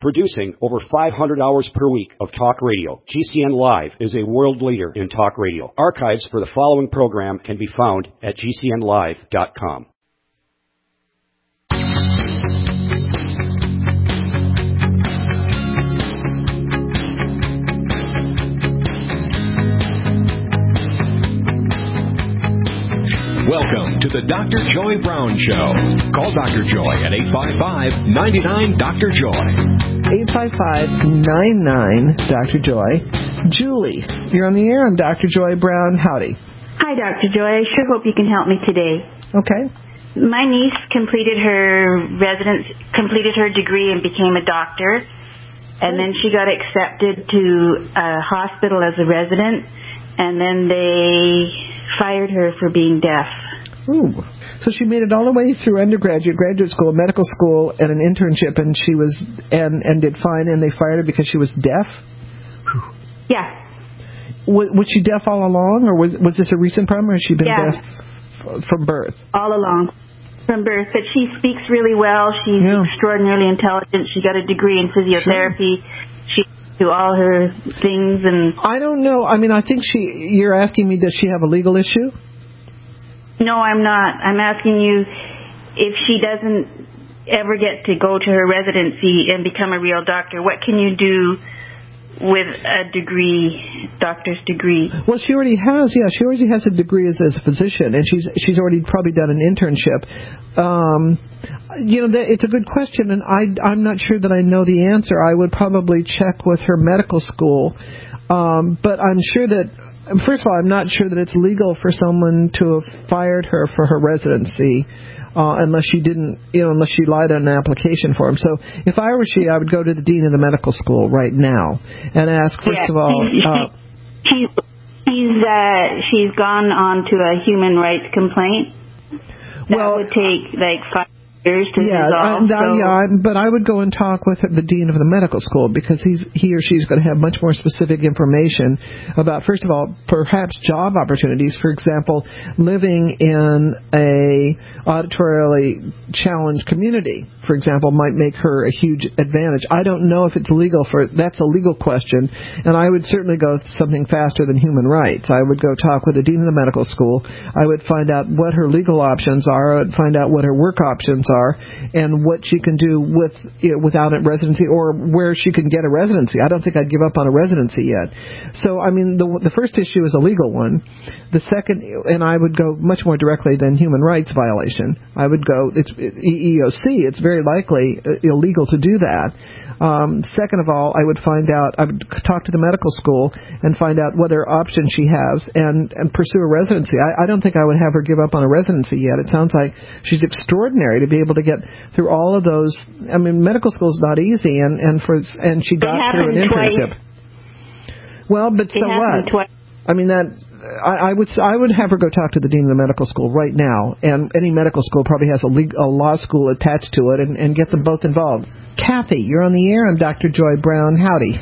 Producing over 500 hours per week of talk radio, GCN Live is a world leader in talk radio. Archives for the following program can be found at GCNlive.com. Welcome to the Dr. Joy Brown Show. Call Dr. Joy at 855-99-DR-JOY. 855-99-DR-JOY. Julie, you're on the air. I'm Dr. Joy Brown. Howdy. Hi, Dr. Joy. I sure hope you can help me today. Okay. My niece completed her degree and became a doctor, and then she got accepted to a hospital as a resident, and then they fired her for being deaf. Ooh. So she made it all the way through undergraduate, graduate school, medical school, and an internship, and she was and did fine, and they fired her because she was deaf? Whew. Yeah. Was she deaf all along, or was this a recent problem, or has she been deaf from birth? All along. From birth. But she speaks really well. She's extraordinarily intelligent. She got a degree in physiotherapy. Sure. She do all her things. And I don't know. I mean, I think you're asking me, does she have a legal issue? No, I'm not. I'm asking you if she doesn't ever get to go to her residency and become a real doctor, what can you do with a degree, doctor's degree? Well, she already has. Yeah, she already has a degree as a physician, and she's already probably done an internship. It's a good question, and I'm not sure that I know the answer. I would probably check with her medical school, but I'm sure that. First of all, I'm not sure that it's legal for someone to have fired her for her residency unless she lied on an application form. So if I were she, I would go to the dean of the medical school right now and ask, first of all... She's gone on to a human rights complaint. That would take like 5 years to resolve. But I would go and talk with the dean of the medical school because he or she's going to have much more specific information about, first of all, perhaps job opportunities. For example, living in a auditorially challenged community, for example, might make her a huge advantage. I don't know if it's legal that's a legal question, and I would certainly go something faster than human rights. I would go talk with the dean of the medical school. I would find out what her legal options are. I would find out what her work options are and what she can do without a residency or where she can get a residency. I don't think I'd give up on a residency yet. So, I mean, the first issue is a legal one. The second, and I would go much more directly than human rights violation. I would go, it's EEOC. It's very likely illegal to do that. Second of all, I would talk to the medical school and find out what other options she has and pursue a residency. I don't think I would have her give up on a residency yet. It sounds like she's extraordinary to be able to get through all of those. I mean, medical school is not easy, and she got through an internship. Well, but so what? I mean, I would have her go talk to the dean of the medical school right now, and any medical school probably has a law school attached to it, and get them both involved. Kathy, you're on the air. I'm Dr. Joy Brown. Howdy.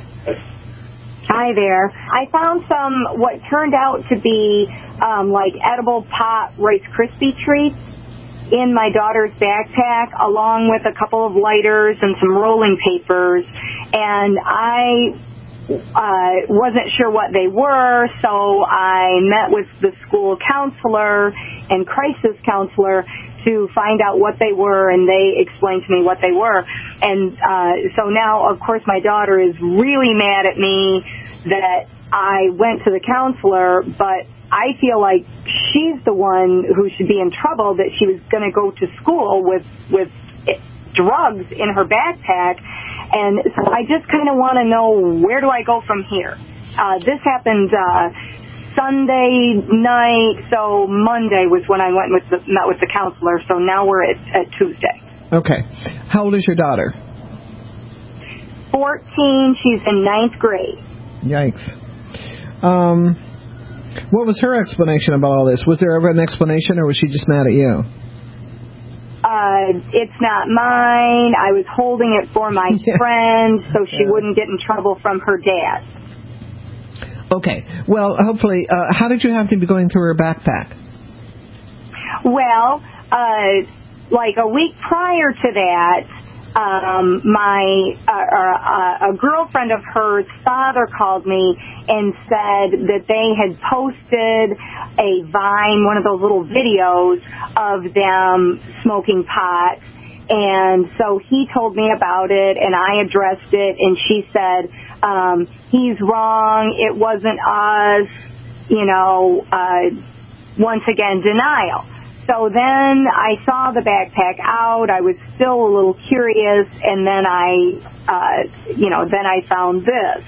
Hi there. I found some what turned out to be like edible pot Rice Krispie treats in my daughter's backpack, along with a couple of lighters and some rolling papers, and I wasn't sure what they were, so I met with the school counselor and crisis counselor to find out what they were, and they explained to me what they were. And so now, of course, my daughter is really mad at me that I went to the counselor, but I feel like she's the one who should be in trouble, that she was going to go to school with drugs in her backpack. And so I just kind of want to know, where do I go from here? This happened Sunday night, so Monday was when I met with the counselor, so now we're at Tuesday. Okay. How old is your daughter? 14. She's in 9th grade. Yikes. What was her explanation about all this? Was there ever an explanation, or was she just mad at you? It's not mine. I was holding it for my friend so she wouldn't get in trouble from her dad. Okay. Well, hopefully, how did you have to be going through her backpack? Well, like a week prior to that, a girlfriend of hers' father called me and said that they had posted a Vine, one of those little videos of them smoking pot. And so he told me about it, and I addressed it, and she said, he's wrong, it wasn't us, once again, denial. So then I saw the backpack out. I was still a little curious, and then I found this.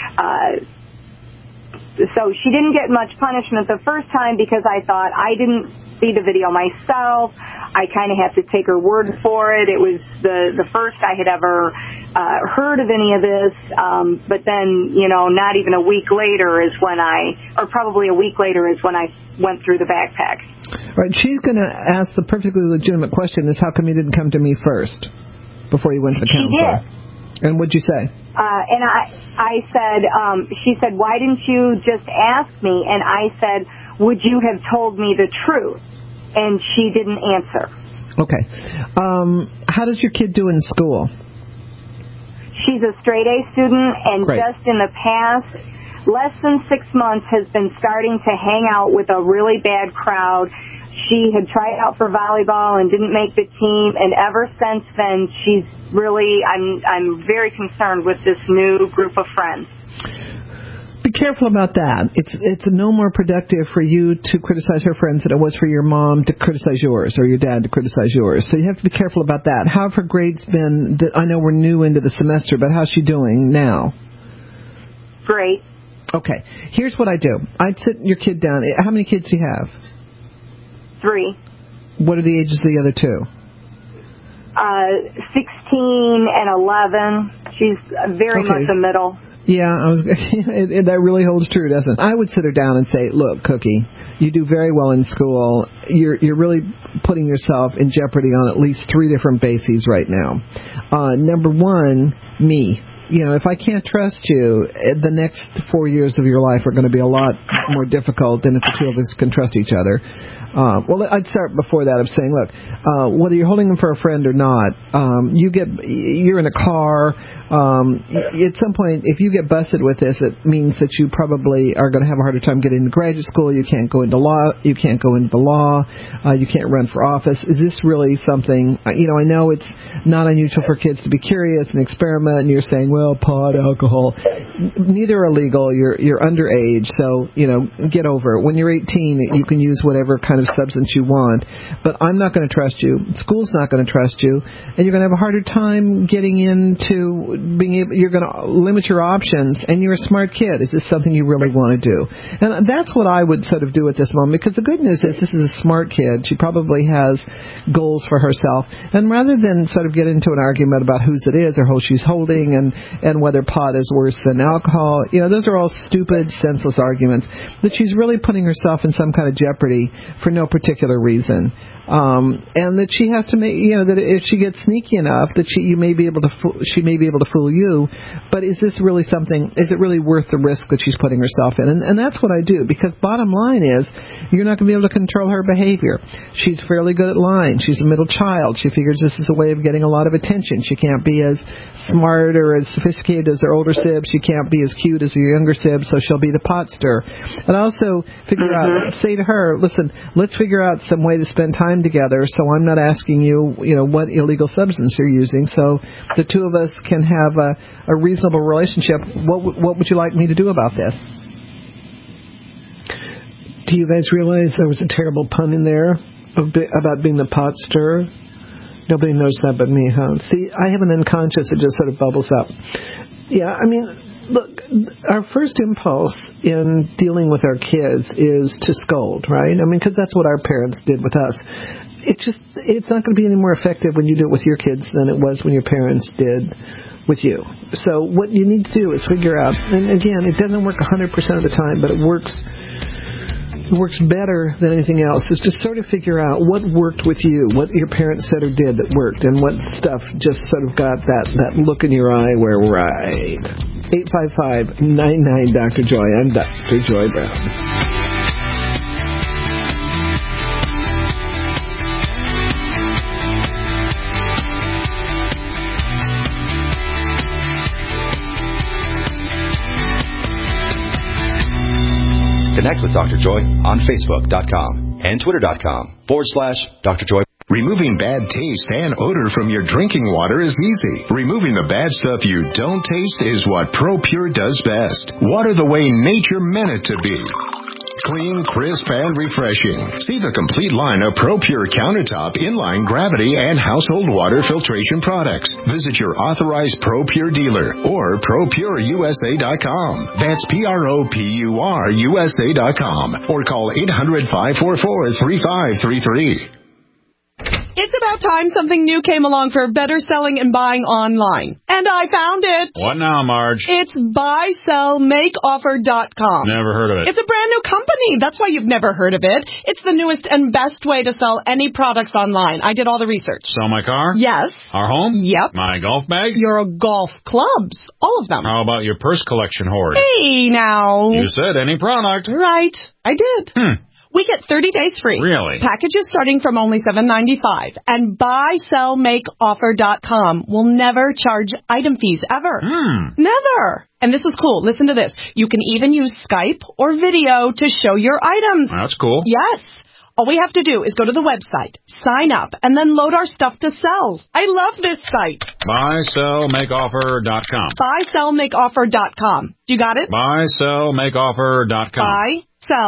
So she didn't get much punishment the first time because I thought I didn't see the video myself. I kind of have to take her word for it. It was the first I had ever heard of any of this. But then, not even a week later is when probably a week later is when I went through the backpack. Right. She's going to ask the perfectly legitimate question is how come you didn't come to me first before you went to the counselor? She did. And what'd you say? And I said, she said, why didn't you just ask me? And I said, would you have told me the truth? And she didn't answer. Okay. How does your kid do in school? She's a straight A student, and Great. just in the past, less than 6 months, has been starting to hang out with a really bad crowd. She had tried out for volleyball and didn't make the team, and ever since then, she's really, I'm very concerned with this new group of friends. Be careful about that. It's no more productive for you to criticize her friends than it was for your mom to criticize yours or your dad to criticize yours. So you have to be careful about that. How have her grades been? I know we're new into the semester, but how's she doing now? Great. Okay. Here's what I do. I'd sit your kid down. How many kids do you have? 3. What are the ages of the other 2? 16 and 11. She's very much a middle. Yeah, that really holds true, doesn't it? I would sit her down and say, look, Cookie, you do very well in school. You're really putting yourself in jeopardy on at least 3 different bases right now. Number 1, me. If I can't trust you, the next 4 years of your life are going to be a lot more difficult than if the 2 of us can trust each other. Well, I'd start before that of saying, look, whether you're holding them for a friend or not, you're in a car. At some point, if you get busted with this, it means that you probably are going to have a harder time getting into graduate school. You can't go into law. You can't go into the law. You can't run for office. Is this really something? I know it's not unusual for kids to be curious and experiment. And you're saying, well, pot, alcohol, neither are legal. You're underage, so get over it. When you're 18, you can use whatever kind of substance you want. But I'm not going to trust you. School's not going to trust you, and you're going to have a harder time getting into being able. You're going to limit your options, and you're a smart kid. Is this something you really want to do? And that's what I would sort of do at this moment, because the good news is this is a smart kid. She probably has goals for herself, and rather than sort of get into an argument about whose it is or who she's holding and whether pot is worse than alcohol, those are all stupid, senseless arguments. That she's really putting herself in some kind of jeopardy for no particular reason. And that she has to make, that if she gets sneaky enough, that she may be able to fool you. But is this really something? Is it really worth the risk that she's putting herself in? And that's what I do, because bottom line is, you're not going to be able to control her behavior. She's fairly good at lying. She's a middle child. She figures this is a way of getting a lot of attention. She can't be as smart or as sophisticated as her older sibs. She can't be as cute as her younger sibs, so she'll be the pot stir. And I also say to her, listen, let's figure out some way to spend time together, so I'm not asking you, what illegal substance you're using, so the 2 of us can have a reasonable relationship. What would you like me to do about this? Do you guys realize there was a terrible pun in there about being the pot stirrer? Nobody knows that but me, huh? See, I have an unconscious that just sort of bubbles up. Yeah, look, our first impulse in dealing with our kids is to scold, right? Because that's what our parents did with us. It's not going to be any more effective when you do it with your kids than it was when your parents did with you. So what you need to do is figure out, and again, it doesn't work 100% of the time, but it works better than anything else, is to sort of figure out what worked with you, what your parents said or did that worked, and what stuff just sort of got that look in your eye where, right. 855-99-Dr. Joy. I'm Dr. Joy Brown. Connect with Dr. Joy on Facebook.com and Twitter.com/Dr. Joy. Removing bad taste and odor from your drinking water is easy. Removing the bad stuff you don't taste is what ProPure does best. Water the way nature meant it to be. Clean, crisp, and refreshing. See the complete line of ProPure countertop, inline, gravity, and household water filtration products. Visit your authorized ProPure dealer or ProPureUSA.com. That's ProPureUSA.com or call 800-544-3533. It's about time something new came along for better selling and buying online. And I found it. What now, Marge? It's buysellmakeoffer.com. Never heard of it. It's a brand new company. That's why you've never heard of it. It's the newest and best way to sell any products online. I did all the research. Sell my car? Yes. Our home? Yep. My golf bag? Your golf clubs. All of them. How about your purse collection hoard? Hey, now. You said any product. Right. I did. We get 30 days free. Really? Packages starting from only $7.95. And buysellmakeoffer.com will never charge item fees ever. Never. And this is cool. Listen to this. You can even use Skype or video to show your items. That's cool. Yes. All we have to do is go to the website, sign up, and then load our stuff to sell. I love this site. Buysellmakeoffer.com. Buysellmakeoffer.com. You got it? Buysellmakeoffer.com.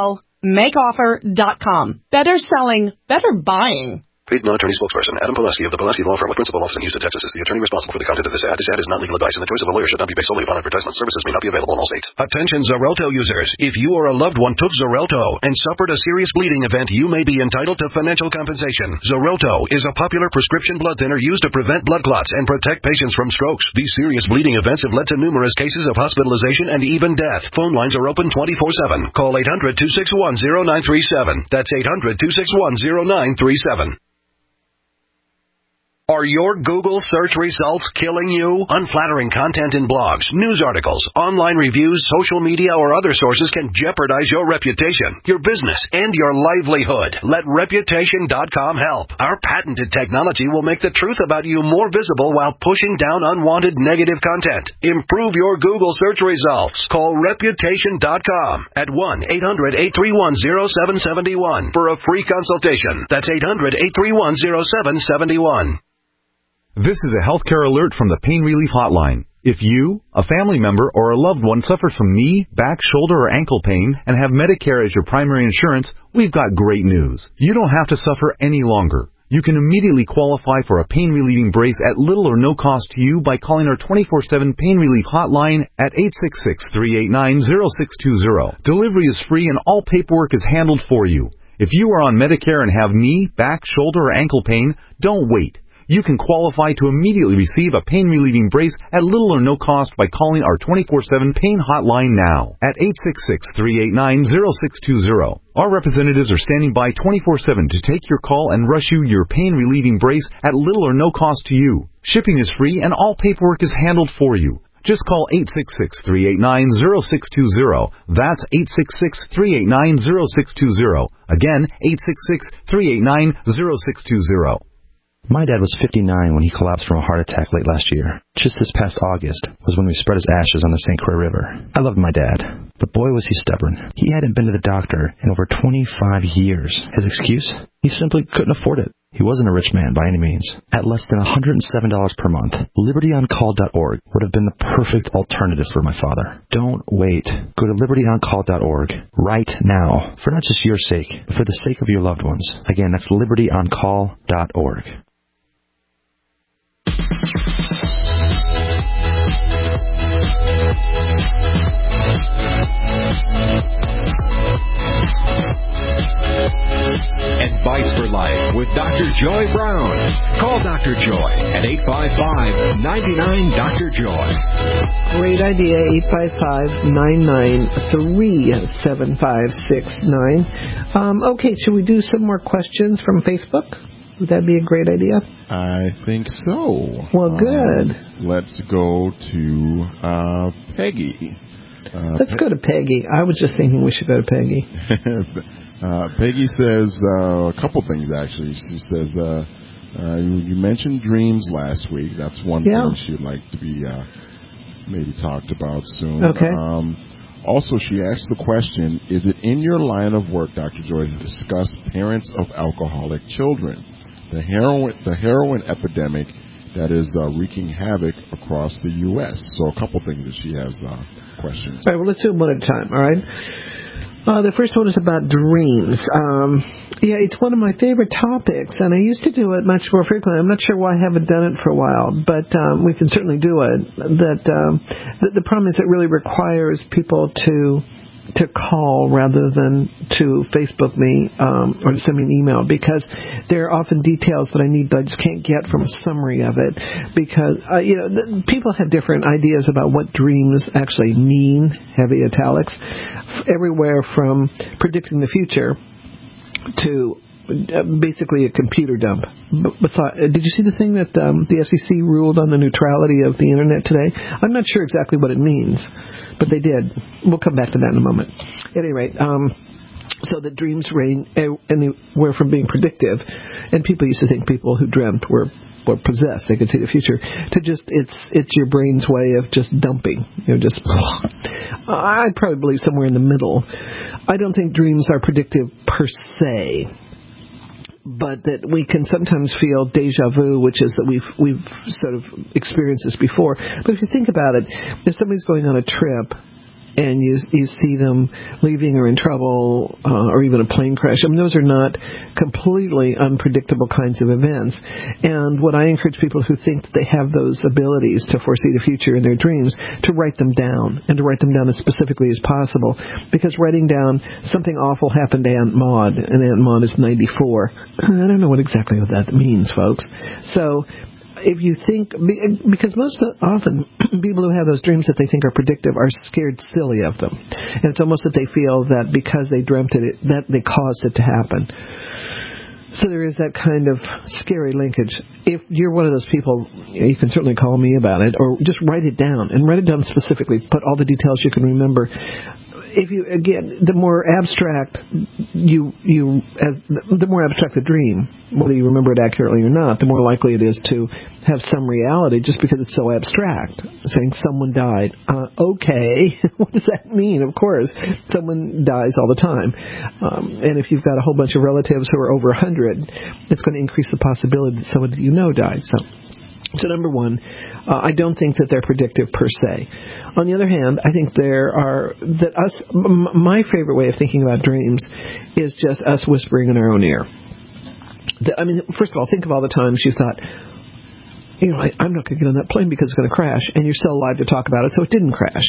Buysellmakeoffer.com. Better selling, better buying. Paid non-attorney spokesperson Adam Pulaski of the Pulaski Law Firm with principal office in Houston, Texas is the attorney responsible for the content of this ad. This ad is not legal advice, and the choice of a lawyer should not be based solely upon advertisement. Services may not be available in all states. Attention Xarelto users. If you or a loved one took Xarelto and suffered a serious bleeding event, you may be entitled to financial compensation. Xarelto is a popular prescription blood thinner used to prevent blood clots and protect patients from strokes. These serious bleeding events have led to numerous cases of hospitalization and even death. Phone lines are open 24/7. Call 800-261-0937. That's 800-261-0937. Are your Google search results killing you? Unflattering content in blogs, news articles, online reviews, social media, or other sources can jeopardize your reputation, your business, and your livelihood. Let Reputation.com help. Our patented technology will make the truth about you more visible while pushing down unwanted negative content. Improve your Google search results. Call Reputation.com at 1-800-831-0771 for a free consultation. That's 800-831-0771. This is a healthcare alert from the Pain Relief Hotline. If you, a family member, or a loved one suffers from knee, back, shoulder, or ankle pain and have Medicare as your primary insurance, we've got great news. You don't have to suffer any longer. You can immediately qualify for a pain-relieving brace at little or no cost to you by calling our 24/7 Pain Relief Hotline at 866-389-0620. Delivery is free and all paperwork is handled for you. If you are on Medicare and have knee, back, shoulder, or ankle pain, don't wait. You can qualify to immediately receive a pain-relieving brace at little or no cost by calling our 24/7 Pain Hotline now at 866-389-0620. Our representatives are standing by 24/7 to take your call and rush you your pain-relieving brace at little or no cost to you. Shipping is free and all paperwork is handled for you. Just call 866-389-0620. That's 866-389-0620. Again, 866-389-0620. My dad was 59 when he collapsed from a heart attack late last year. Just this past August was when we spread his ashes on the St. Croix River. I loved my dad, but boy was he stubborn. He hadn't been to the doctor in over 25 years. His excuse? He simply couldn't afford it. He wasn't a rich man by any means. At less than $107 per month, LibertyOnCall.org would have been the perfect alternative for my father. Don't wait. Go to LibertyOnCall.org right now, for not just your sake, but for the sake of your loved ones. Again, that's LibertyOnCall.org. Advice for Life with Dr. Joy Brown. Call Dr. Joy at 855-99-DR-JOY. Great idea, 855-993-7569. Okay, should we do some more questions from Facebook? Would that be a great idea? I think so. Well, good. Let's go to Peggy. Let's go to Peggy. I was just thinking we should go to Peggy. Peggy says a couple things, actually. She says, you mentioned dreams last week. That's one thing she would like to be maybe talked about soon. Okay. Also, she asked the question, is it in your line of work, Dr. Joy, to discuss parents of alcoholic children? The heroin epidemic that is wreaking havoc across the U.S. So a couple things that she has questions. All right, well, let's do them one at a time, all right? The first one is about dreams. Yeah, it's one of my favorite topics, and I used to do it much more frequently. I'm not sure why I haven't done it for a while, but we can certainly do it. The problem is it really requires people to call rather than to Facebook me or to send me an email, because there are often details that I need that I just can't get from a summary of it, because people have different ideas about what dreams actually mean, heavy italics, everywhere from predicting the future to basically a computer dump. Did you see the thing that the FCC ruled on the neutrality of the Internet today? I'm not sure exactly what it means, but they did. We'll come back to that in a moment. At any rate, so the dreams range anywhere from being predictive, and people used to think people who dreamt were possessed, they could see the future, to just it's your brain's way of just dumping, just I'd probably believe somewhere in the middle. I don't think dreams are predictive per se, but that we can sometimes feel deja vu, which is that we've sort of experienced this before. But if you think about it, if somebody's going on a trip and you see them leaving or in trouble or even a plane crash, I mean, those are not completely unpredictable kinds of events. And what I encourage people who think that they have those abilities to foresee the future in their dreams to write them down, and to write them down as specifically as possible, because writing down something awful happened to Aunt Maud, and Aunt Maud is 94. I don't know what exactly what that means, folks. So if you think, because most often people who have those dreams that they think are predictive are scared silly of them. And it's almost that they feel that because they dreamt it, that they caused it to happen. So there is that kind of scary linkage. If you're one of those people, you can certainly call me about it, or just write it down, and write it down specifically. Put all the details you can remember. If you, again, the more abstract the more abstract the dream, whether you remember it accurately or not, the more likely it is to have some reality, just because it's so abstract. Saying someone died. Okay, what does that mean? Of course, someone dies all the time. And if you've got a whole bunch of relatives who are over 100, it's going to increase the possibility that someone died. So number one, I don't think that they're predictive per se. On the other hand, I think my favorite way of thinking about dreams is just us whispering in our own ear. First of all, think of all the times you thought, I'm not going to get on that plane because it's going to crash, and you're still alive to talk about it, so it didn't crash.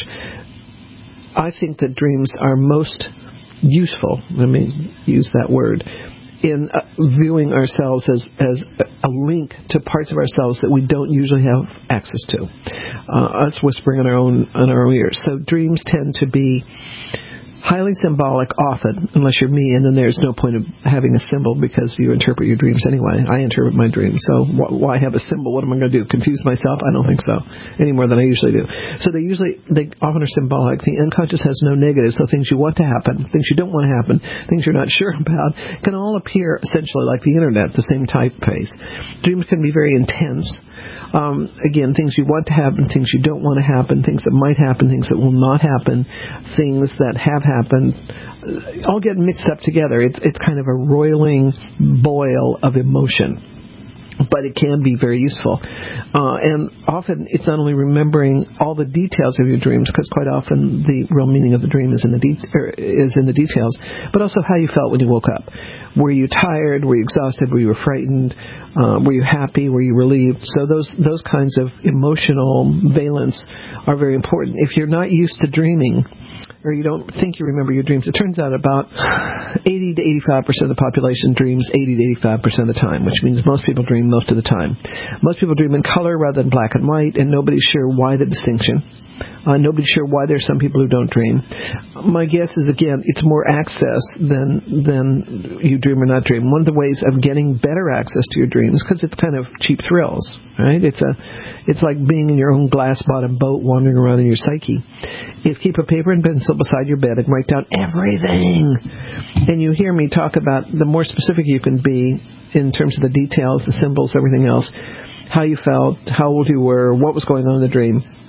I think that dreams are most useful, let me use that word, in viewing ourselves as a link to parts of ourselves that we don't usually have access to. Us whispering in our own ears. So dreams tend to be highly symbolic often, unless you're me, and then there's no point of having a symbol because you interpret your dreams anyway. I interpret my dreams, so why have a symbol? What am I going to do? Confuse myself? I don't think so, any more than I usually do. So they often are symbolic. The unconscious has no negatives, so things you want to happen, things you don't want to happen, things you're not sure about, can all appear essentially like the Internet, the same typeface. Dreams can be very intense. Again, things you want to happen, things you don't want to happen, things that might happen, things that will not happen, things that have happened, all get mixed up together. It's kind of a roiling boil of emotion, but it can be very useful. And often it's not only remembering all the details of your dreams, because quite often the real meaning of the dream is in the details, but also how you felt when you woke up. Were you tired? Were you exhausted? Were you afraid? Were you happy? Were you relieved? So those kinds of emotional valence are very important. If you're not used to dreaming, or you don't think you remember your dreams, it turns out about 80 to 85% of the population dreams 80 to 85% of the time, which means most people dream most of the time. Most people dream in color rather than black and white, and nobody's sure why the distinction. Nobody's sure why there's some people who don't dream. My guess is, again, it's more access than you dream or not dream. One of the ways of getting better access to your dreams, because it's kind of cheap thrills, right? It's like being in your own glass-bottom boat wandering around in your psyche, is keep a paper and pencil beside your bed and write down everything. And you hear me talk about the more specific you can be in terms of the details, the symbols, everything else, how you felt, how old you were, what was going on in the dream.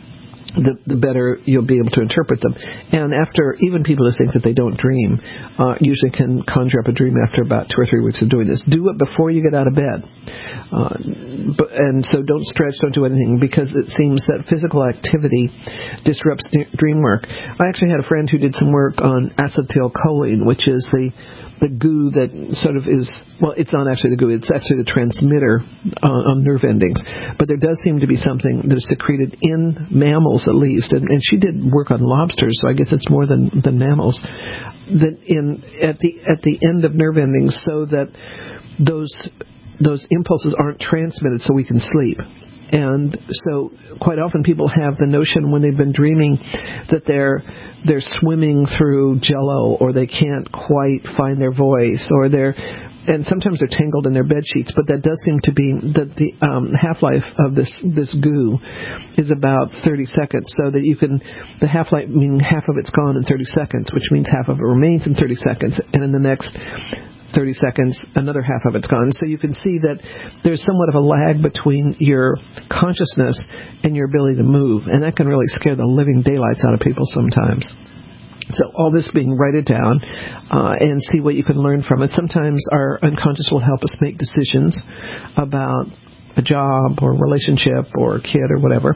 the better you'll be able to interpret them. And after, even people who think that they don't dream usually can conjure up a dream after about 2 or 3 weeks of doing this. Do it before you get out of bed. And so don't stretch, don't do anything, because it seems that physical activity disrupts dream work. I actually had a friend who did some work on acetylcholine, which is the goo that sort of is, well, it's not actually the goo, it's actually the transmitter on nerve endings. But there does seem to be something that is secreted in mammals, at least, and she did work on lobsters, so I guess it's more than mammals, that at the end of nerve endings, so that those impulses aren't transmitted so we can sleep. And so quite often people have the notion when they've been dreaming that they're swimming through Jell-O, or they can't quite find their voice, and sometimes they're tangled in their bed sheets. But that does seem to be that the half-life of this goo is about 30 seconds, so that the half-life meaning half of it's gone in 30 seconds, which means half of it remains in 30 seconds, and in the next 30 seconds, another half of it's gone. So you can see that there's somewhat of a lag between your consciousness and your ability to move, and that can really scare the living daylights out of people sometimes. So all this being, write it down and see what you can learn from it. Sometimes our unconscious will help us make decisions about a job or relationship or a kid or whatever.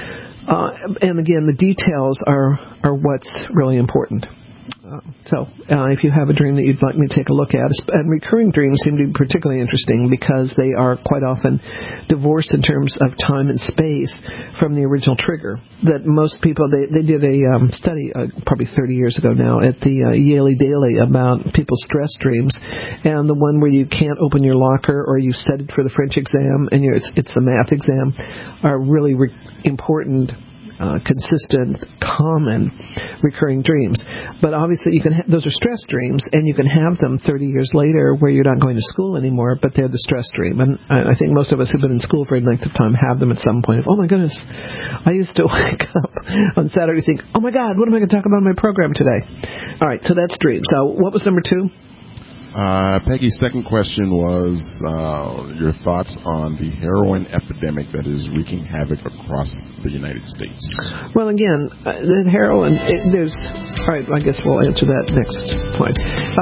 And again, the details are what's really important. So if you have a dream that you'd like me to take a look at, and recurring dreams seem to be particularly interesting because they are quite often divorced in terms of time and space from the original trigger. That most people, they did a study probably 30 years ago now at the Yale Daily about people's stress dreams, and the one where you can't open your locker or you studied for the French exam and it's the math exam are really important, consistent, common, recurring dreams. But obviously, those are stress dreams, and you can have them 30 years later where you're not going to school anymore, but they're the stress dream. And I think most of us who've been in school for a length of time have them at some point. Oh my goodness, I used to wake up on Saturday and think, oh my God, what am I going to talk about in my program today? All right, so that's dreams. So what was number 2? Peggy's second question was your thoughts on the heroin epidemic that is wreaking havoc across the United States. Well, again, the heroin, all right, I guess we'll answer that next point.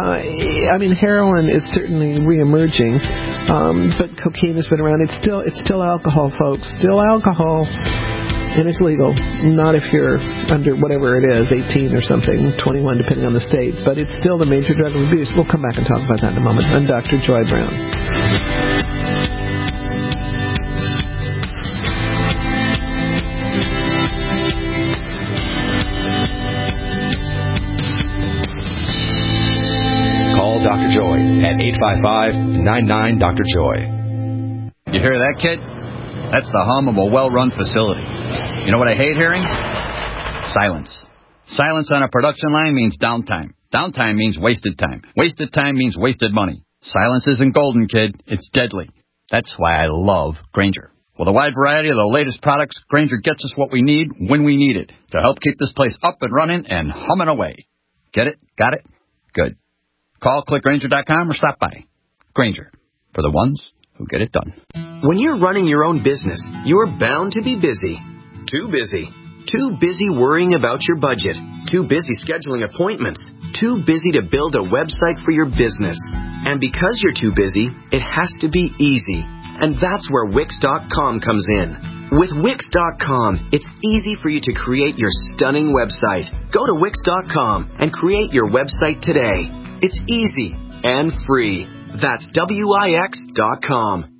Heroin is certainly reemerging, but cocaine has been around. It's still alcohol, folks. Still alcohol. And it's legal, not if you're under whatever it is, 18 or something, 21 depending on the state, but it's still the major drug of abuse. We'll come back and talk about that in a moment. I'm Dr. Joy Brown. Call Dr. Joy at 855-99-DR-JOY. You hear that, kid? That's the hum of a well-run facility. You know what I hate hearing? Silence. Silence on a production line means downtime. Downtime means wasted time. Wasted time means wasted money. Silence isn't golden, kid. It's deadly. That's why I love Grainger. With a wide variety of the latest products, Grainger gets us what we need when we need it to help keep this place up and running and humming away. Get it? Got it? Good. Call clickgrainger.com or stop by. Grainger, for the ones who get it done. When you're running your own business, you're bound to be busy. Too busy. Too busy worrying about your budget. Too busy scheduling appointments. Too busy to build a website for your business. And because you're too busy, it has to be easy. And that's where Wix.com comes in. With Wix.com, it's easy for you to create your stunning website. Go to Wix.com and create your website today. It's easy and free. That's Wix.com.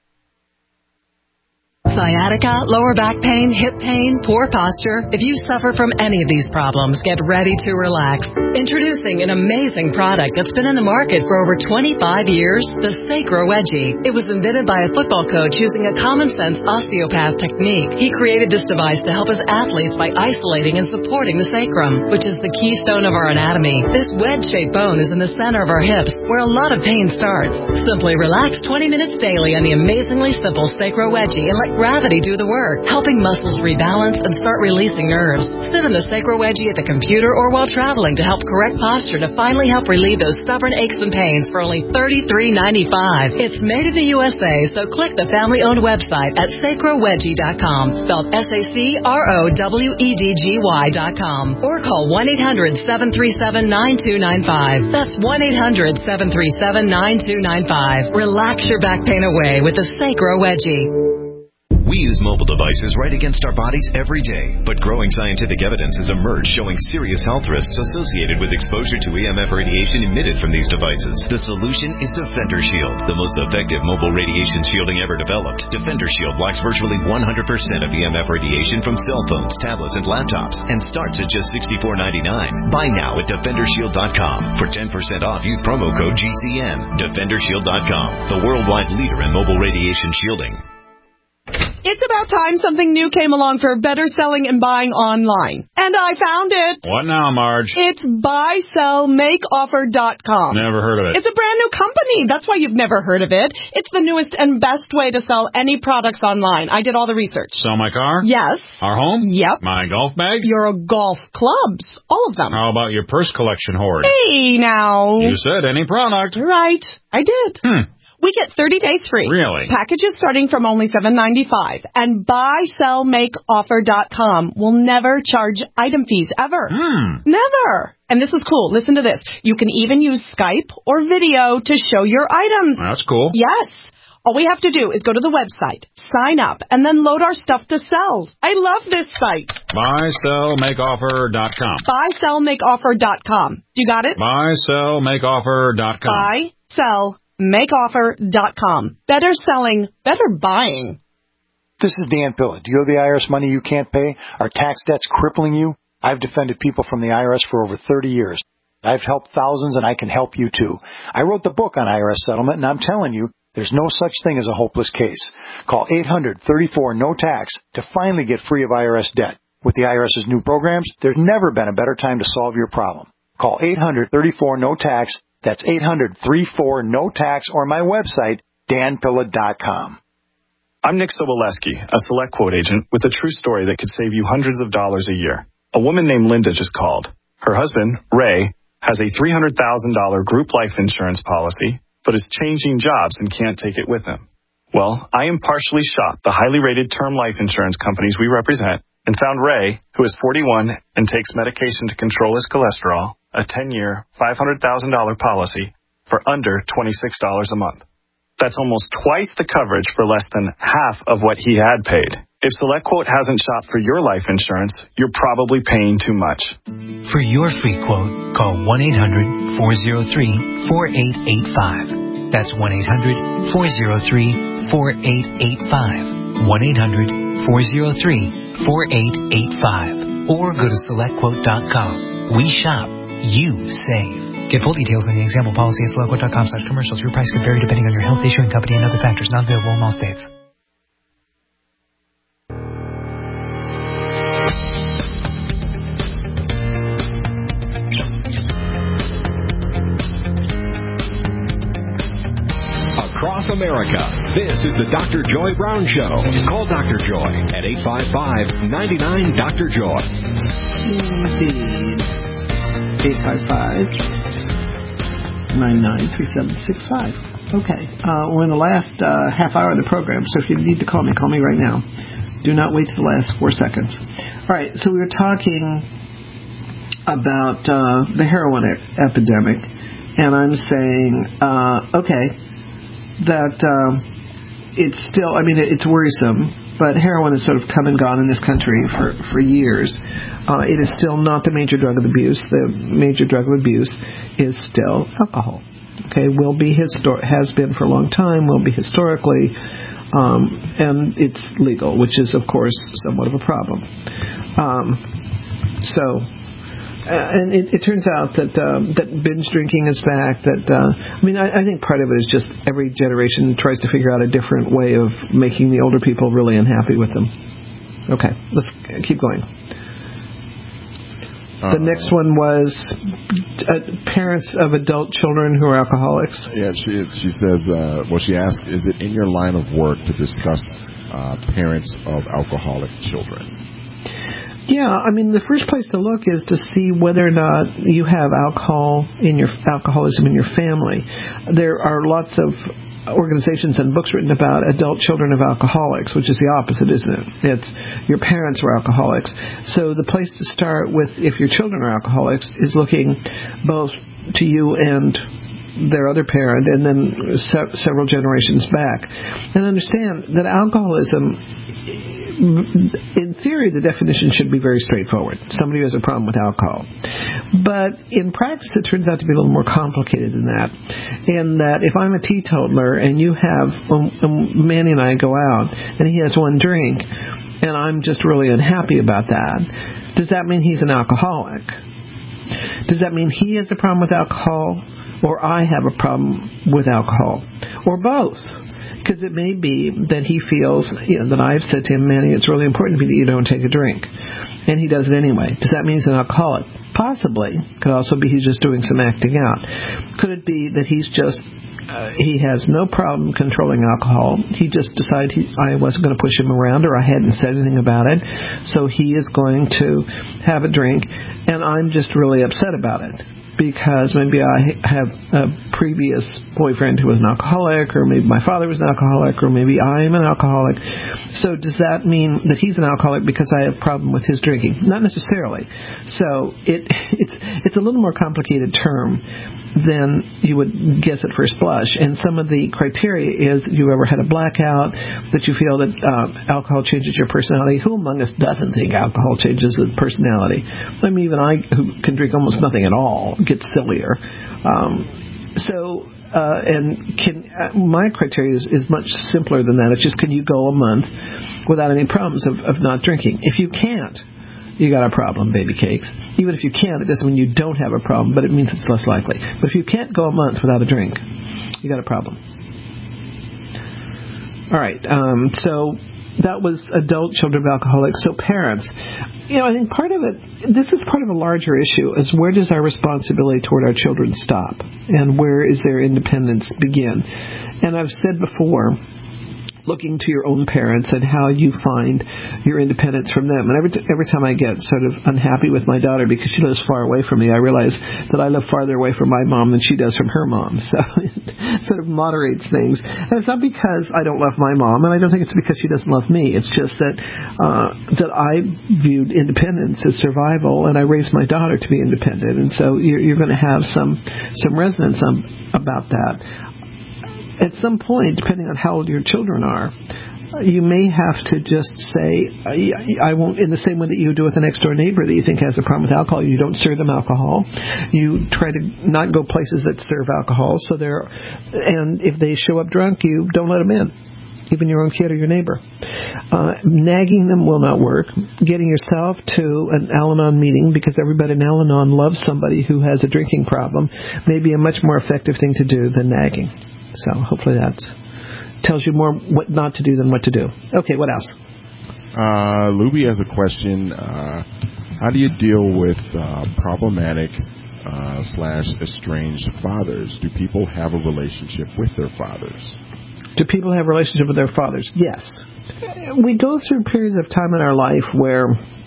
Sciatica, lower back pain, hip pain, poor posture. If you suffer from any of these problems, get ready to relax. Introducing an amazing product that's been in the market for over 25 years, the Sacro Wedgie. It was invented by a football coach using a common-sense osteopath technique. He created this device to help his athletes by isolating and supporting the sacrum, which is the keystone of our anatomy. This wedge-shaped bone is in the center of our hips, where a lot of pain starts. Simply relax 20 minutes daily on the amazingly simple Sacro Wedgie and let gravity do the work, helping muscles rebalance and start releasing nerves. Sit in the Sacro Wedgie at the computer or while traveling to help correct posture to finally help relieve those stubborn aches and pains for only $33.95. It's made in the USA, so click the family-owned website at sacrowedgie.com, spelled SACROWEDGY.com, or call 1-800-737-9295. That's 1-800-737-9295. Relax your back pain away with the Sacro Wedgie. We use mobile devices right against our bodies every day, but growing scientific evidence has emerged showing serious health risks associated with exposure to EMF radiation emitted from these devices. The solution is Defender Shield, the most effective mobile radiation shielding ever developed. Defender Shield blocks virtually 100% of EMF radiation from cell phones, tablets, and laptops, and starts at just $64.99. Buy now at DefenderShield.com. For 10% off, use promo code GCN. DefenderShield.com, the worldwide leader in mobile radiation shielding. It's about time something new came along for better selling and buying online. And I found it. What now, Marge? It's buysellmakeoffer.com. Never heard of it. It's a brand new company. That's why you've never heard of it. It's the newest and best way to sell any products online. I did all the research. Sell my car? Yes. Our home? Yep. My golf bag? Your golf clubs. All of them. How about your purse collection hoard? Hey, now. You said any product. Right. I did. We get 30 days free. Really? Packages starting from only $7.95. And buysellmakeoffer.com will never charge item fees ever. Never. And this is cool. Listen to this. You can even use Skype or video to show your items. That's cool. Yes. All we have to do is go to the website, sign up, and then load our stuff to sell. I love this site. Buysellmakeoffer.com. Buysellmakeoffer.com. You got it? Buysellmakeoffer.com. Buysellmakeoffer.com. Better selling, better buying. This is Dan Pilla. Do you owe the IRS money you can't pay? Are tax debts crippling you? I've defended people from the IRS for over 30 years. I've helped thousands, and I can help you too. I wrote the book on IRS settlement, and I'm telling you, there's no such thing as a hopeless case. Call 800-34-NO-TAX to finally get free of IRS debt. With the IRS's new programs, there's never been a better time to solve your problem. Call 800-34-NO-TAX. That's 800-34-NO-TAX, or my website, danpilla.com. I'm Nick Soboleski, a Select Quote agent with a true story that could save you hundreds of dollars a year. A woman named Linda just called. Her husband, Ray, has a $300,000 group life insurance policy, but is changing jobs and can't take it with him. Well, I impartially shopped the highly rated term life insurance companies we represent and found Ray, who is 41 and takes medication to control his cholesterol, a 10-year, $500,000 policy for under $26 a month. That's almost twice the coverage for less than half of what he had paid. If SelectQuote hasn't shopped for your life insurance, you're probably paying too much. For your free quote, call 1-800-403-4885. That's 1-800-403-4885. 1-800-403-4885. Or go to SelectQuote.com. We shop. You save. Get full details in the example policy at SelectQuote.com/commercials. Your price could vary depending on your health, issuing company, and other factors. Not available in all states. Across America, this is the Dr. Joy Brown Show. Call Dr. Joy at 855-99-DR-JOY. Indeed. 855-99-3765. Okay. We're in the last half hour of the program, so if you need to call me right now. Do not wait to the last 4 seconds. All right, so we were talking about the heroin epidemic, and I'm saying, that it's still, it's worrisome, but heroin has sort of come and gone in this country for years. It is still not the major drug of abuse. The major drug of abuse is still alcohol. Okay, has been for a long time, will be historically, and it's legal, which is, of course, somewhat of a problem. And it turns out that binge drinking is back. I think part of it is just every generation tries to figure out a different way of making the older people really unhappy with them. Okay, let's keep going. The next one was parents of adult children who are alcoholics. Yeah, she says, she asked, is it in your line of work to discuss parents of alcoholic children? Yeah, I mean, the first place to look is to see whether or not you have alcoholism in your family. There are lots of organizations and books written about adult children of alcoholics, which is the opposite, isn't it? It's your parents were alcoholics. So the place to start with, if your children are alcoholics, is looking both to you and their other parent, and then several generations back, and understand that alcoholism, in theory, the definition should be very straightforward. Somebody who has a problem with alcohol. But in practice, it turns out to be a little more complicated than that. In that, if I'm a teetotaler and you have, Manny and I go out, and he has one drink, and I'm just really unhappy about that, does that mean he's an alcoholic? Does that mean he has a problem with alcohol, or I have a problem with alcohol, or both? Because it may be that he feels, that I've said to him, Manny, it's really important to me that you don't take a drink. And he does it anyway. Does that mean he's an alcoholic? Possibly. Could also be he's just doing some acting out. Could it be that he's just, he has no problem controlling alcohol. He just decided I wasn't going to push him around, or I hadn't said anything about it. So he is going to have a drink, and I'm just really upset about it. Because maybe I have a previous boyfriend who was an alcoholic, or maybe my father was an alcoholic, or maybe I am an alcoholic. So does that mean that he's an alcoholic because I have a problem with his drinking? Not necessarily. So it's a little more complicated term than you would guess at first blush. And some of the criteria is you ever had a blackout, that you feel that alcohol changes your personality. Who among us doesn't think alcohol changes the personality? I mean, even I, who can drink almost nothing at all, get sillier. My criteria is much simpler than that. It's just, can you go a month without any problems of not drinking? If you can't, you got a problem, baby cakes. Even if you can't, it doesn't mean you don't have a problem, but it means it's less likely. But if you can't go a month without a drink, you got a problem. All right, so that was adult children of alcoholics. So parents, I think part of it, this is part of a larger issue, is where does our responsibility toward our children stop? And where is their independence begin? And I've said before, looking to your own parents and how you find your independence from them. And every time I get sort of unhappy with my daughter because she lives far away from me, I realize that I live farther away from my mom than she does from her mom. So it sort of moderates things. And it's not because I don't love my mom, and I don't think it's because she doesn't love me. It's just that I viewed independence as survival, and I raised my daughter to be independent. And so you're going to have some resonance about that. At some point, depending on how old your children are, you may have to just say, I won't, in the same way that you do with the next door neighbor that you think has a problem with alcohol, you don't serve them alcohol. You try to not go places that serve alcohol. And if they show up drunk, you don't let them in, even your own kid or your neighbor. Nagging them will not work. Getting yourself to an Al-Anon meeting, because everybody in Al-Anon loves somebody who has a drinking problem, may be a much more effective thing to do than nagging. So hopefully that tells you more what not to do than what to do. Okay, what else? Luby has a question. How do you deal with problematic / estranged fathers? Do people have a relationship with their fathers? Do people have a relationship with their fathers? Yes. We go through periods of time in our life where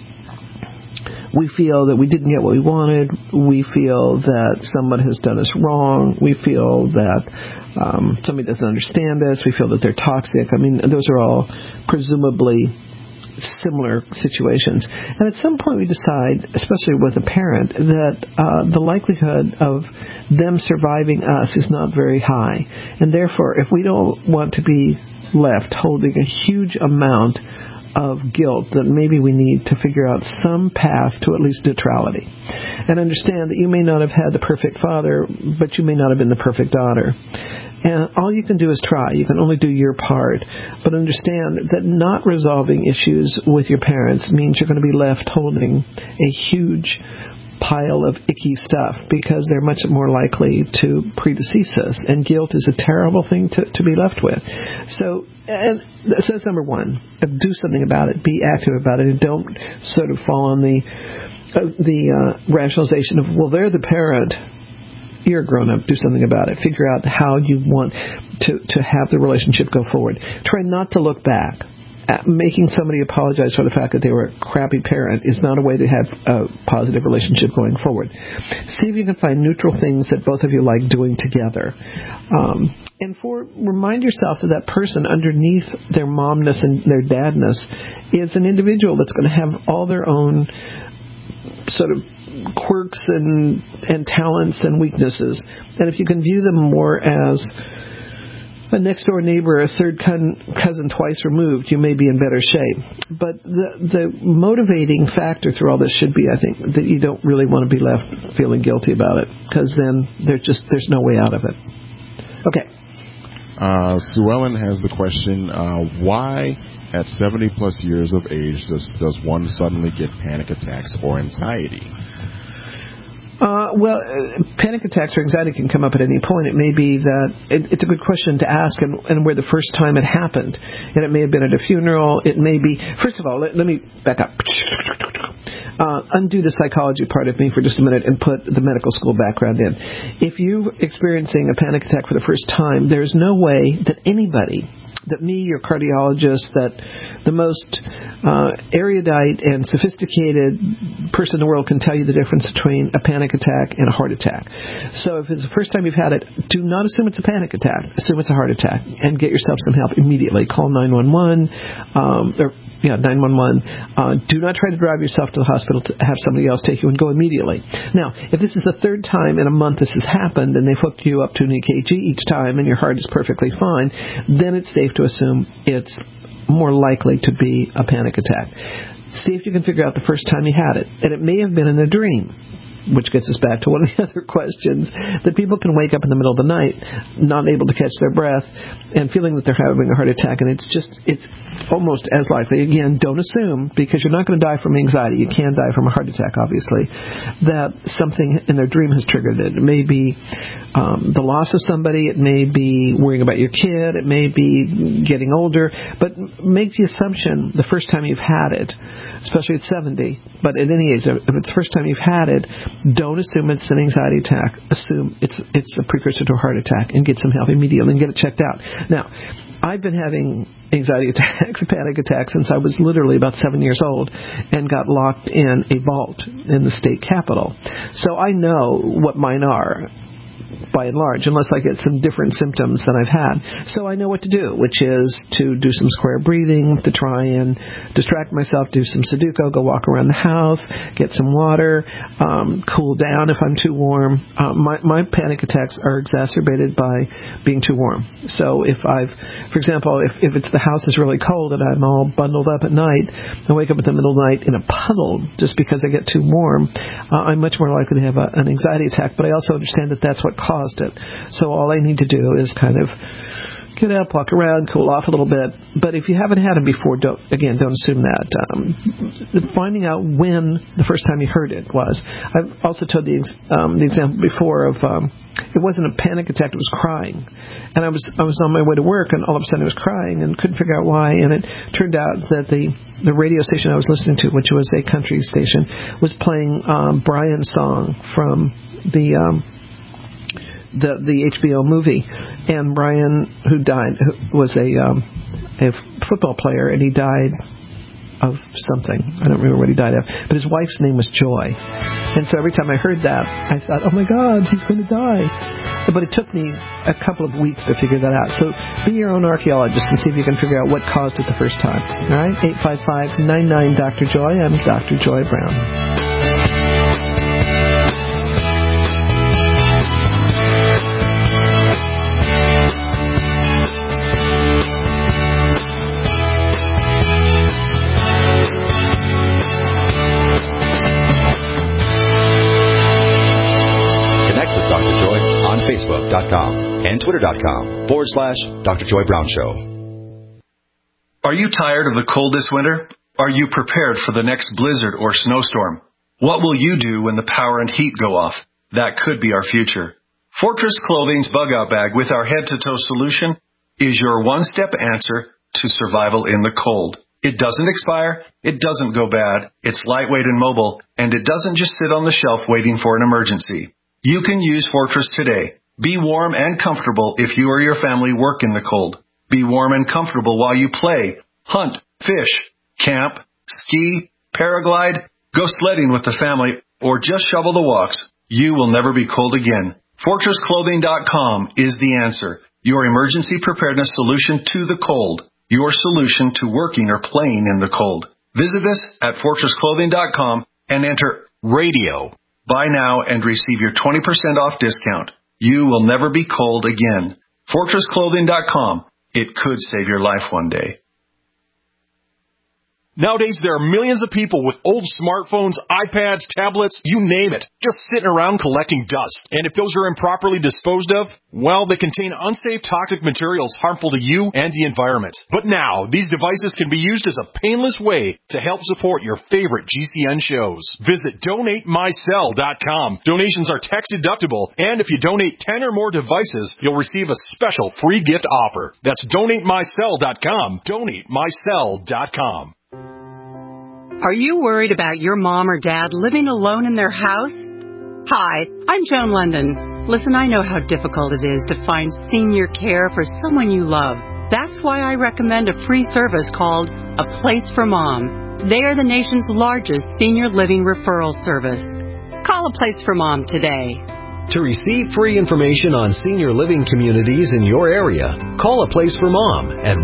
we feel that we didn't get what we wanted. We feel that someone has done us wrong. We feel that somebody doesn't understand us. We feel that they're toxic. I mean, those are all presumably similar situations. And at some point we decide, especially with a parent, that the likelihood of them surviving us is not very high. And therefore, if we don't want to be left holding a huge amount of guilt, that maybe we need to figure out some path to at least neutrality. And understand that you may not have had the perfect father, but you may not have been the perfect daughter. And all you can do is try. You can only do your part. But understand that not resolving issues with your parents means you're going to be left holding a huge pile of icky stuff, because they're much more likely to predecease us, and guilt is a terrible thing to be left with. So that's number one. Do something about it. Be active about it, and don't sort of fall on the rationalization of, well, they're the parent. You're a grown-up. Do something about it. Figure out how you want to have the relationship go forward. Try not to look back. making somebody apologize for the fact that they were a crappy parent is not a way to have a positive relationship going forward. See if you can find neutral things that both of you like doing together. And remind yourself that person underneath their momness and their dadness is an individual that's going to have all their own sort of quirks and talents and weaknesses. And if you can view them more as a next-door neighbor, a third cousin twice removed, you may be in better shape. But the motivating factor through all this should be, I think, that you don't really want to be left feeling guilty about it, because then there's no way out of it. Okay. Sue Ellen has the question, why at 70-plus years of age does one suddenly get panic attacks or anxiety? Panic attacks or anxiety can come up at any point. It may be that it's a good question to ask, and where the first time it happened. And it may have been at a funeral. It may be, first of all, let me back up. Undo the psychology part of me for just a minute and put the medical school background in. If you're experiencing a panic attack for the first time, there's no way that anybody, that me, your cardiologist, that the most erudite and sophisticated person in the world can tell you the difference between a panic attack and a heart attack. So if it's the first time you've had it, do not assume it's a panic attack. Assume it's a heart attack and get yourself some help immediately. Call 911. 911. Do not try to drive yourself to the hospital to have somebody else take you, and go immediately. Now, if this is the third time in a month this has happened and they've hooked you up to an EKG each time and your heart is perfectly fine, then it's safe to assume it's more likely to be a panic attack. See if you can figure out the first time you had it. And it may have been in a dream, which gets us back to one of the other questions, that people can wake up in the middle of the night not able to catch their breath and feeling that they're having a heart attack, and it's almost as likely. Again, don't assume, because you're not going to die from anxiety. You can die from a heart attack, obviously, that something in their dream has triggered it. It may be the loss of somebody. It may be worrying about your kid. It may be getting older. But make the assumption the first time you've had it, especially at 70, but at any age, if it's the first time you've had it, don't assume it's an anxiety attack. Assume it's a precursor to a heart attack, and get some help immediately and get it checked out. Now, I've been having anxiety attacks, panic attacks, since I was literally about 7 years old and got locked in a vault in the state capitol. So I know what mine are, by and large, unless I get some different symptoms than I've had. So I know what to do, which is to do some square breathing, to try and distract myself, do some Sudoku, go walk around the house, get some water, cool down if I'm too warm. My panic attacks are exacerbated by being too warm. So for example, if it's the house is really cold and I'm all bundled up at night, I wake up in the middle of the night in a puddle just because I get too warm, I'm much more likely to have an anxiety attack. But I also understand that that's what caused it. So all I need to do is kind of get up, walk around, cool off a little bit. But if you haven't had them before, don't assume that. Finding out when the first time you heard it was. I've also told the example before of it wasn't a panic attack, it was crying. And I was on my way to work, and all of a sudden I was crying and couldn't figure out why. And it turned out that the radio station I was listening to, which was a country station, was playing Brian's song from the HBO movie. And Brian, who died, was a football player, and he died of something. I don't remember what he died of. But his wife's name was Joy. And so every time I heard that, I thought, oh my God, he's going to die. But it took me a couple of weeks to figure that out. So be your own archaeologist and see if you can figure out what caused it the first time. All right? 855-99-Dr. Joy. I'm Dr. Joy Brown. Facebook.com and Twitter.com/Dr. Joy Brown Show. Are you tired of the cold this winter? Are you prepared for the next blizzard or snowstorm? What will you do when the power and heat go off? That could be our future. Fortress Clothing's Bug Out Bag with our head-to-toe solution is your one-step answer to survival in the cold. It doesn't expire, it doesn't go bad, it's lightweight and mobile, and it doesn't just sit on the shelf waiting for an emergency. You can use Fortress today. Be warm and comfortable if you or your family work in the cold. Be warm and comfortable while you play, hunt, fish, camp, ski, paraglide, go sledding with the family, or just shovel the walks, you will never be cold again. FortressClothing.com is the answer. Your emergency preparedness solution to the cold. Your solution to working or playing in the cold. Visit us at FortressClothing.com and enter radio. Buy now and receive your 20% off discount. You will never be cold again. FortressClothing.com. It could save your life one day. Nowadays, there are millions of people with old smartphones, iPads, tablets, you name it, just sitting around collecting dust. And if those are improperly disposed of, well, they contain unsafe toxic materials harmful to you and the environment. But now, these devices can be used as a painless way to help support your favorite GCN shows. Visit DonateMyCell.com. Donations are tax deductible, and if you donate 10 or more devices, you'll receive a special free gift offer. That's DonateMyCell.com. DonateMyCell.com. Are you worried about your mom or dad living alone in their house? Hi, I'm Joan London. Listen, I know how difficult it is to find senior care for someone you love. That's why I recommend a free service called A Place for Mom. They are the nation's largest senior living referral service. Call A Place for Mom today. To receive free information on senior living communities in your area, call A Place for Mom at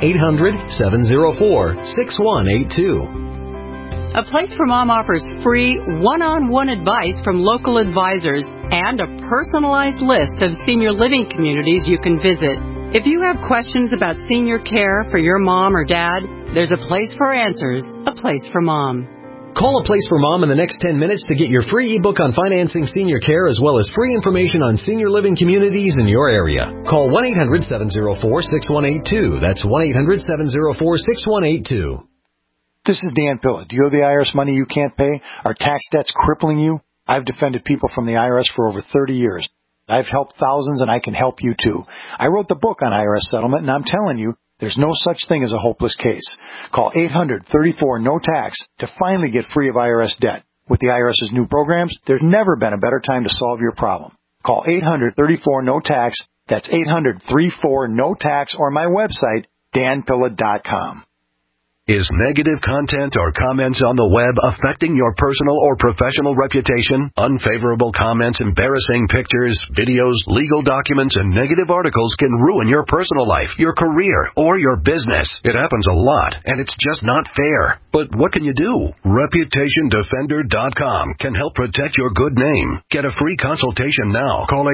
1-800-704-6182. A Place for Mom offers free one-on-one advice from local advisors and a personalized list of senior living communities you can visit. If you have questions about senior care for your mom or dad, there's a place for answers, A Place for Mom. Call A Place for Mom in the next 10 minutes to get your free ebook on financing senior care as well as free information on senior living communities in your area. Call 1-800-704-6182. That's 1-800-704-6182. This is Dan Pilla. Do you owe the IRS money you can't pay? Are tax debts crippling you? I've defended people from the IRS for over 30 years. I've helped thousands, and I can help you too. I wrote the book on IRS settlement, and I'm telling you, there's no such thing as a hopeless case. Call 800-34-NO-TAX to finally get free of IRS debt. With the IRS's new programs, there's never been a better time to solve your problem. Call 800-34-NO-TAX. That's 800-34-NO-TAX, or my website, danpilla.com. Is negative content or comments on the web affecting your personal or professional reputation? Unfavorable comments, embarrassing pictures, videos, legal documents, and negative articles can ruin your personal life, your career, or your business. It happens a lot, and it's just not fair. But what can you do? ReputationDefender.com can help protect your good name. Get a free consultation now. Call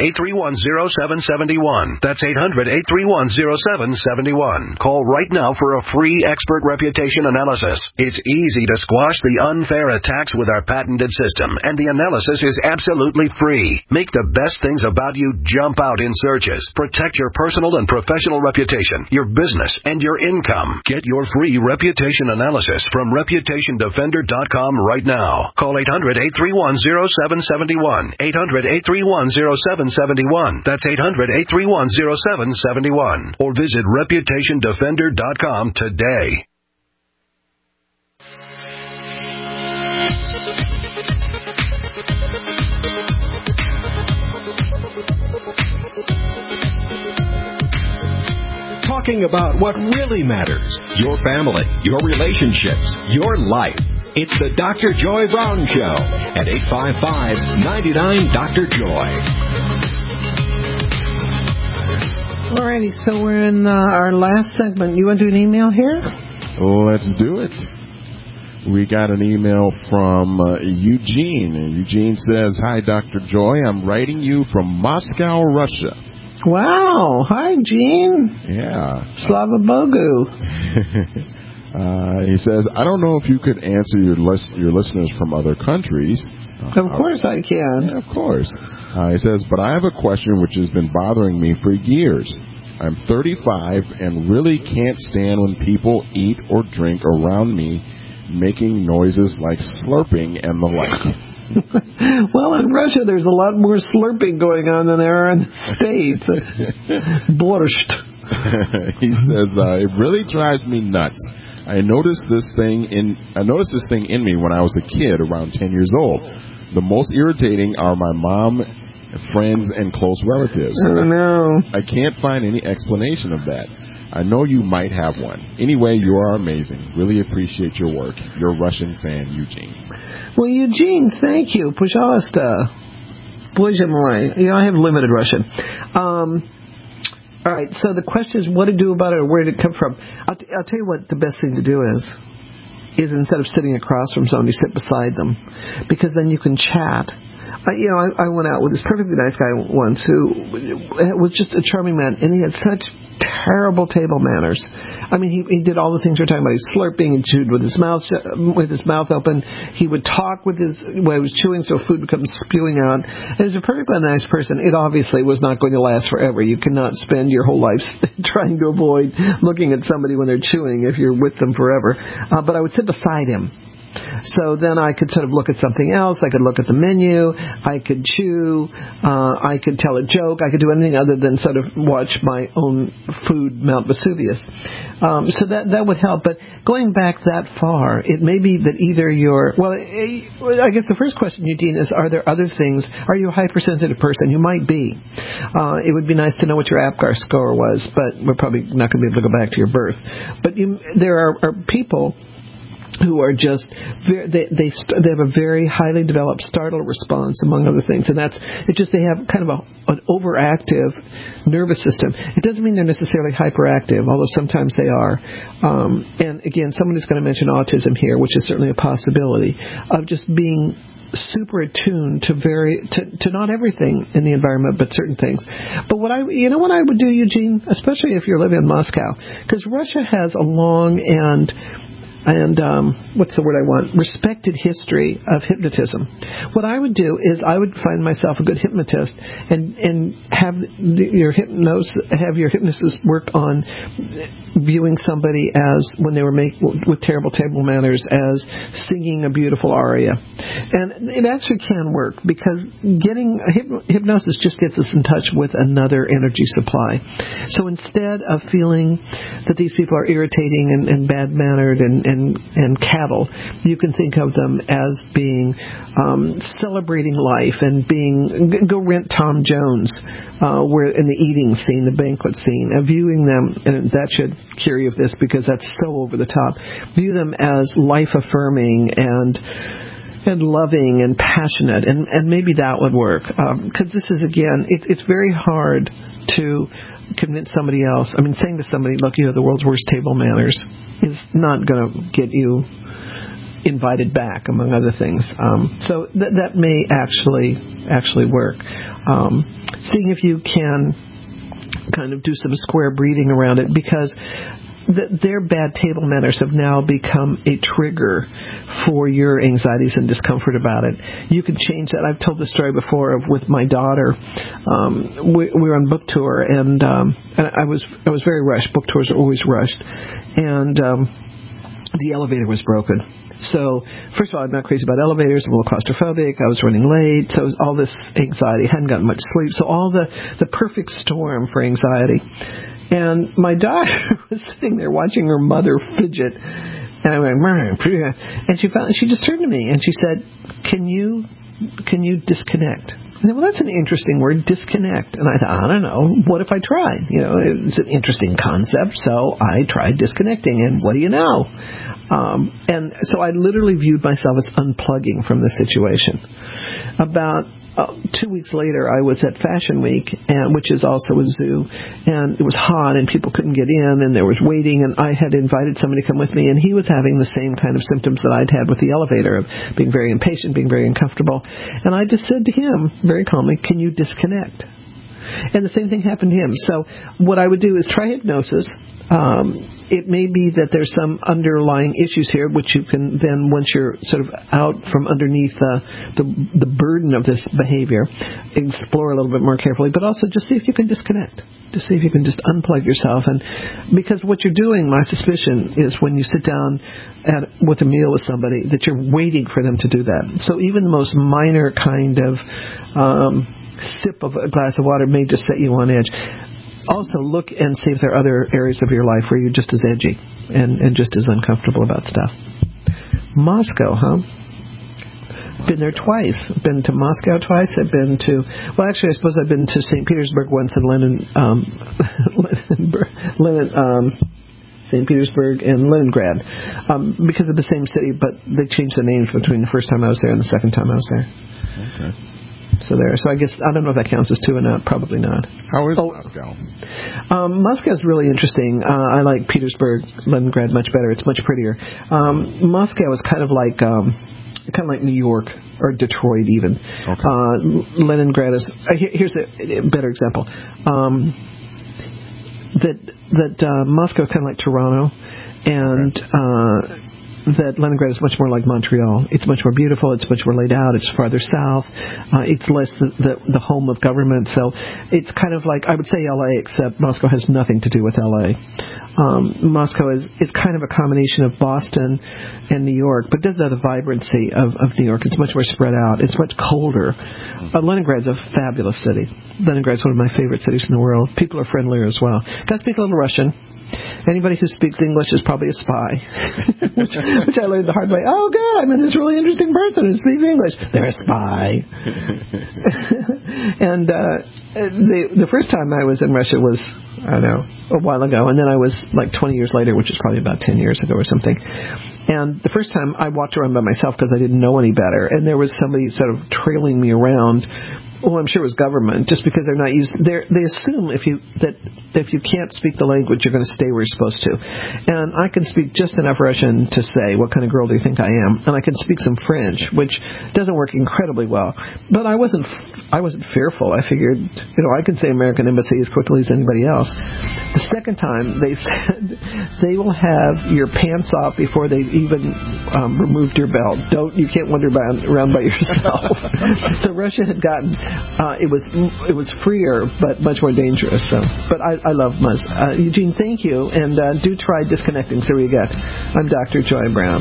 800-831-0771. That's 800-831-0771. Call right now for a free expert reputation analysis. It's easy to squash the unfair attacks with our patented system, and the analysis is absolutely free. Make the best things about you jump out in searches. Protect your personal and professional reputation, your business, and your income. Get your free reputation analysis from ReputationDefender.com right now. Call 800-831-0771. 800-831-0771. That's 800-831-0771. Or visit ReputationDefender.com today. Talking about what really matters, your family, your relationships, your life. It's the Dr. Joy Brown Show at 855-99-DR-JOY. Alrighty, so we're in our last segment. You want to do an email here? Let's do it. We got an email from Eugene. Eugene says, "Hi, Dr. Joy. I'm writing you from Moscow, Russia." Wow. Hi, Gene. Yeah. Slava Bogu. He says, "I don't know if you could answer your listeners from other countries." Of course I can. Yeah, of course. He says, "But I have a question which has been bothering me for years. I'm 35 and really can't stand when people eat or drink around me, making noises like slurping and the like." Well, in Russia, there's a lot more slurping going on than there are in the States. Borscht. He says, "It really drives me nuts. I noticed this thing in me when I was a kid, around 10 years old. The most irritating are my mom, friends, and close relatives. Oh, no. I can't find any explanation of that. I know you might have one. Anyway, you are amazing. Really appreciate your work. Your Russian fan, Eugene. Well, Eugene, thank you. Пожалуйста. Боже мой. I have limited Russian. All right, so the question is what to do about it or where did it come from. I'll tell you what the best thing to do is instead of sitting across from somebody, sit beside them, because then you can chat. I went out with this perfectly nice guy once who was just a charming man, and he had such terrible table manners. I mean, he did all the things we're talking about. He was slurping and chewed with his mouth open. He would talk while he was chewing, so food would come spewing out. And he was a perfectly nice person. It obviously was not going to last forever. You cannot spend your whole life trying to avoid looking at somebody when they're chewing if you're with them forever. But I would sit beside him. So then I could sort of look at something else. I could look at the menu. I could chew. I could tell a joke. I could do anything other than sort of watch my own food mount Vesuvius. So that would help. But going back that far, it may be that either I guess the first question, Eugene, is are there other things? Are you a hypersensitive person? You might be. It would be nice to know what your APGAR score was, but we're probably not going to be able to go back to your birth. But there are people who are just they have a very highly developed startle response, among other things, and they have kind of an overactive nervous system. It doesn't mean they're necessarily hyperactive, although sometimes they are. And again, someone is going to mention autism here, which is certainly a possibility of just being super attuned to not everything in the environment, but certain things. But what I would do, Eugene, especially if you're living in Moscow, because Russia has a long and what's the word I want? Respected history of hypnotism. What I would do is I would find myself a good hypnotist and have your hypnosis work on viewing somebody as when they were with terrible table manners as singing a beautiful aria. And it actually can work because getting hypnosis just gets us in touch with another energy supply. So instead of feeling that these people are irritating and bad-mannered and cattle, you can think of them as being celebrating life and go rent Tom Jones where in the eating scene, the banquet scene, viewing them, and that should cure you of this because that's so over the top, view them as life-affirming and loving and passionate, and maybe that would work because this is, again, it's very hard to convince somebody else. I mean, saying to somebody, look, you have the world's worst table manners is not going to get you invited back, among other things. So that may actually work. Seeing if you can kind of do some square breathing around it, because their bad table manners have now become a trigger for your anxieties and discomfort about it. You can change that. I've told the story before of with my daughter. We were on book tour, and I was very rushed. Book tours are always rushed, and the elevator was broken. So, first of all, I'm not crazy about elevators. I'm a little claustrophobic. I was running late. So, all this anxiety. I hadn't gotten much sleep. So, all the perfect storm for anxiety. And my daughter was sitting there watching her mother fidget. And I went, and she just turned to me and she said, can you disconnect? I said, well, that's an interesting word, disconnect. And I thought, I don't know, what if I tried? It's an interesting concept. So I tried disconnecting, and what do you know? And so I literally viewed myself as unplugging from the situation. About 2 weeks later, I was at Fashion Week, which is also a zoo, and it was hot, and people couldn't get in, and there was waiting, and I had invited somebody to come with me, and he was having the same kind of symptoms that I'd had with the elevator, of being very impatient, being very uncomfortable. And I just said to him, very calmly, can you disconnect? And the same thing happened to him. So what I would do is try hypnosis. It may be that there's some underlying issues here, which you can then, once you're sort of out from underneath the burden of this behavior, explore a little bit more carefully, but also just see if you can disconnect. Just see if you can just unplug yourself. And because what you're doing, my suspicion, is when you sit down with a meal with somebody, that you're waiting for them to do that. So even the most minor kind of sip of a glass of water may just set you on edge. Also, look and see if there are other areas of your life where you're just as edgy and just as uncomfortable about stuff. Moscow, huh? Been there twice. Been to Moscow twice. I've been to, well, actually, I suppose I've been to St. Petersburg once and Lenin, St. Petersburg and Leningrad, because of the same city, but they changed the names between the first time I was there and the second time I was there. Okay. So I guess, I don't know if that counts as two or not. Probably not. How is Moscow? Moscow's really interesting. I like Petersburg, Leningrad much better. It's much prettier. Moscow is kind of like New York or Detroit even. Okay. Leningrad is. Here's a better example. That Moscow is kind of like Toronto, and that Leningrad is much more like Montreal. It's much more beautiful. It's much more laid out. It's farther south. It's less the home of government. So it's kind of like, I would say LA, except Moscow has nothing to do with LA. Moscow is kind of a combination of Boston and New York, but doesn't have the vibrancy of New York. It's much more spread out. It's much colder. Leningrad's a fabulous city. Leningrad's one of my favorite cities in the world. People are friendlier as well. Got to speak a little Russian. Anybody who speaks English is probably a spy, which I learned the hard way. Oh, good, I met this really interesting person who speaks English. They're a spy. And the first time I was in Russia was, I don't know, a while ago, and then I was like 20 years later, which is probably about 10 years ago or something. And the first time I walked around by myself because I didn't know any better, and there was somebody sort of trailing me around. Well, I'm sure it was government, just because they're not used. They assume if you can't speak the language, you're going to stay where you're supposed to. And I can speak just enough Russian to say, "What kind of girl do you think I am?" And I can speak some French, which doesn't work incredibly well. But I wasn't fearful. I figured, I can say American Embassy as quickly as anybody else. The second time, they said they will have your pants off before they even removed your belt. You can't wander around by yourself. So Russia had gotten. It was freer, but much more dangerous. So, but I love Moscow. Eugene, thank you, and do try disconnecting. See what you get. I'm Dr. Joy Brown.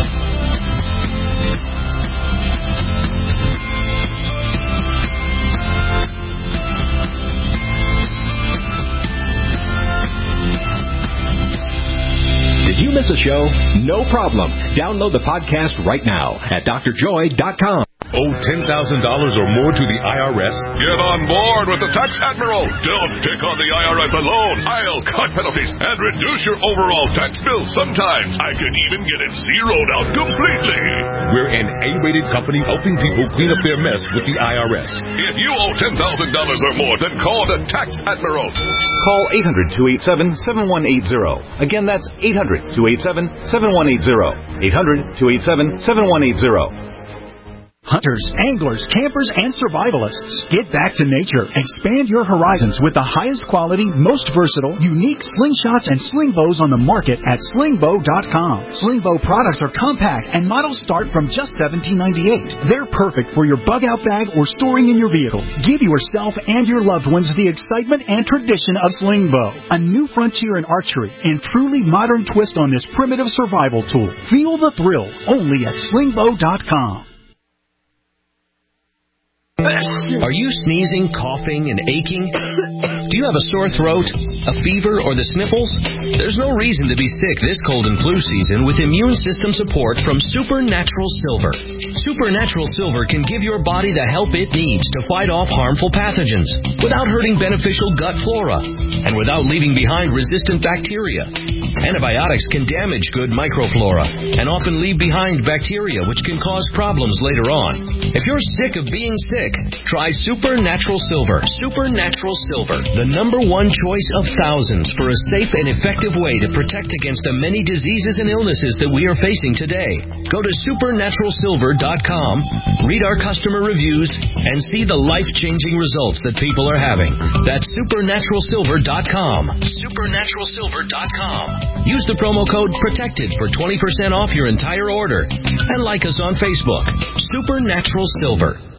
Did you miss a show? No problem. Download the podcast right now at drjoy.com. Owe $10,000 or more to the IRS? Get on board with the Tax Admiral. Don't take on the IRS alone. I'll cut penalties and reduce your overall tax bill. Sometimes I can even get it zeroed out completely. We're an A-rated company helping people clean up their mess with the IRS. If you owe $10,000 or more, then call the Tax Admiral. Call 800-287-7180. Again, that's 800-287-7180. 800-287-7180. Hunters, anglers, campers, and survivalists. Get back to nature. Expand your horizons with the highest quality, most versatile, unique slingshots and sling bows on the market at slingbow.com. Slingbow products are compact and models start from just $17.98. They're perfect for your bug out bag or storing in your vehicle. Give yourself and your loved ones the excitement and tradition of Slingbow. A new frontier in archery and truly modern twist on this primitive survival tool. Feel the thrill only at slingbow.com. Are you sneezing, coughing, and aching? Do you have a sore throat, a fever, or the sniffles? There's no reason to be sick this cold and flu season with immune system support from Supernatural Silver. Supernatural Silver can give your body the help it needs to fight off harmful pathogens without hurting beneficial gut flora and without leaving behind resistant bacteria. Antibiotics can damage good microflora and often leave behind bacteria which can cause problems later on. If you're sick of being sick, try Supernatural Silver. Supernatural Silver, the #1 choice of thousands for a safe and effective way to protect against the many diseases and illnesses that we are facing today. Go to supernaturalsilver.com, read our customer reviews, and see the life-changing results that people are having. That's supernaturalsilver.com. Supernaturalsilver.com. Use the promo code PROTECTED for 20% off your entire order. And like us on Facebook. Supernatural Silver.